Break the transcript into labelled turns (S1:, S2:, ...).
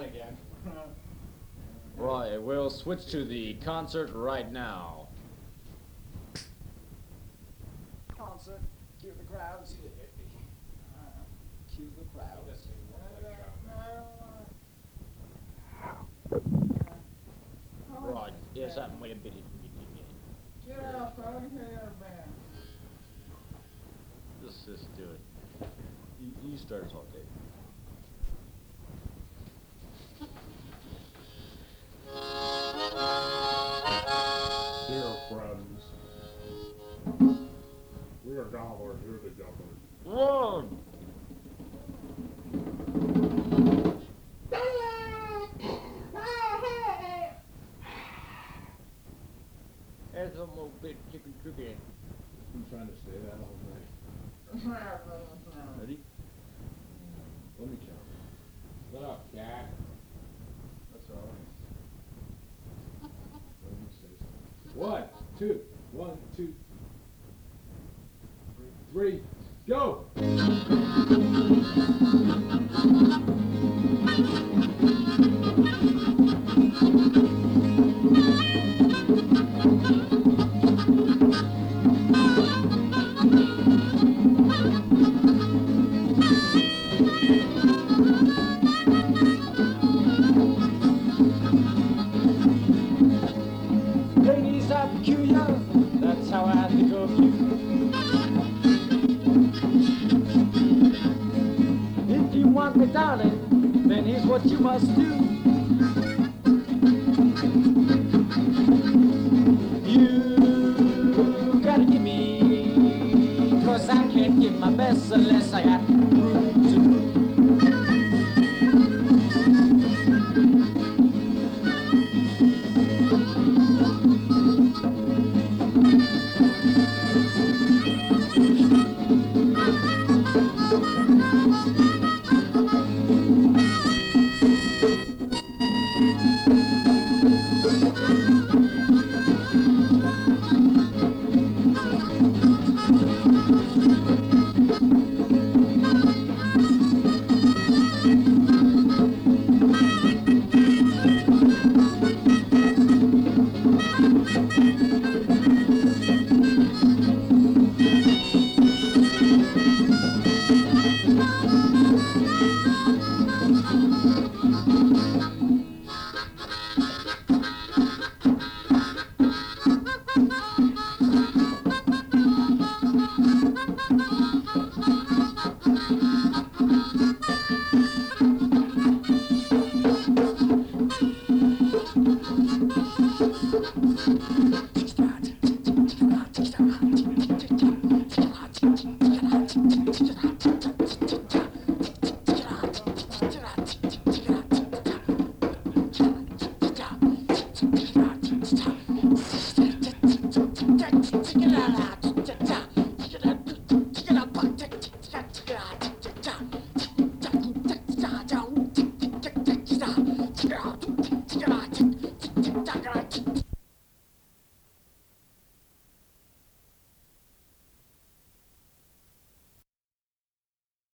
S1: not again.
S2: Right, we'll switch to the concert right now. Concert, cue the crowds. Cue the crowds. Right, yes, I'm way a bit.
S1: Get out, son. Here, man.
S2: Just do it. You start talking.
S3: Dear friends, we are gathered here together.
S2: One. There's a little bit chicken.
S3: I'm trying to say that all night.
S2: Ready?
S3: Let me count. Shut up, cat.
S1: That's all.
S3: Let me say something. 1, 2, 1, 2, 3, go!
S2: Ladies are peculiar, that's how I think of you. If you want me, darling, then here's what you must do. You gotta give me, 'cause I can't give my best unless I got room to move.